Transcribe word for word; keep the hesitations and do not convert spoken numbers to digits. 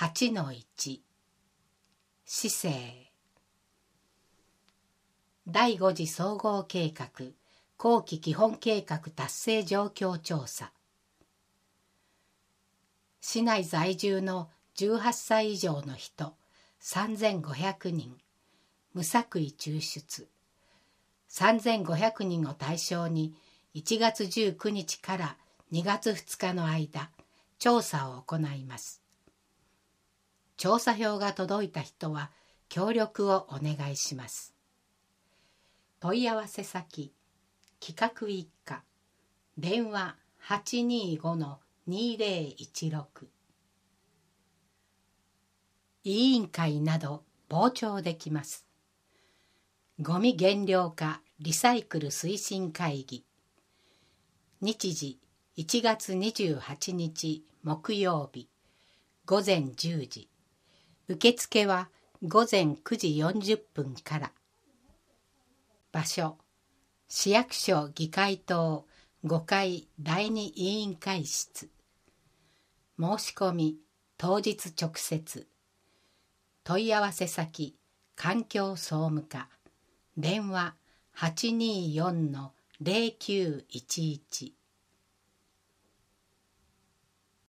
はちのいち 市政だいご次総合計画後期基本計画達成状況調査。市内在住のじゅうはっさい以上の人さんぜんごひゃくにん、無作為抽出さんぜんごひゃくにんを対象にいちがつじゅうくにちからにがつふつかの間調査を行います。調査票が届いた人は協力をお願いします。問い合わせ先企画一課電話 はちにーごのにーぜろいちろく 委員会など傍聴できます。ゴミ減量化リサイクル推進会議。日時いちがつにじゅうはちにち木曜日ごぜんじゅうじ。受付はごぜんくじよんじゅっぷんから。場所市役所議会棟ごかいだいに委員会室。申し込み当日直接。問い合わせ先環境総務課電話 はちにーよんのぜろきゅういちいち